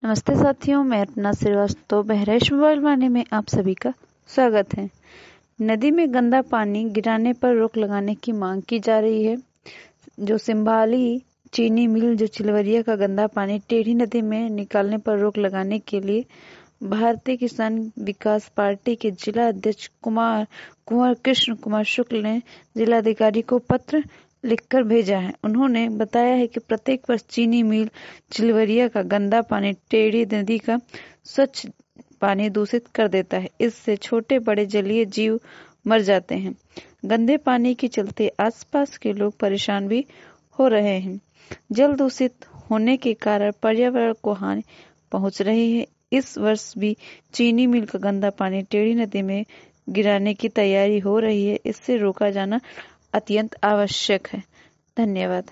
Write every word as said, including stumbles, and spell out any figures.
नमस्ते साथियों, मैं अपना श्रीवास्तव बहराइच मोबाइल वाणी में आप सभी का स्वागत है। नदी में गंदा पानी गिराने पर रोक लगाने की मांग की जा रही है। जो सिंभाली चीनी मिल जो चिलवरिया का गंदा पानी टेढ़ी नदी में निकालने पर रोक लगाने के लिए भारतीय किसान विकास पार्टी के जिला अध्यक्ष कुमार कुंवर कृष्ण कुमार शुक्ल ने जिलाधिकारी को पत्र लिखकर भेजा है। उन्होंने बताया है कि प्रत्येक वर्ष चीनी मिल चिलवरिया का गंदा पानी टेढ़ी नदी का स्वच्छ पानी दूषित कर देता है। इससे छोटे बड़े जलीय जीव मर जाते हैं। गंदे पानी के चलते आसपास के लोग परेशान भी हो रहे हैं। जल दूषित होने के कारण पर्यावरण को हानि पहुंच रही है। इस वर्ष भी चीनी मिल का गंदा पानी टेढ़ी नदी में गिराने की तैयारी हो रही है। इससे रोका जाना अत्यंत आवश्यक है। धन्यवाद।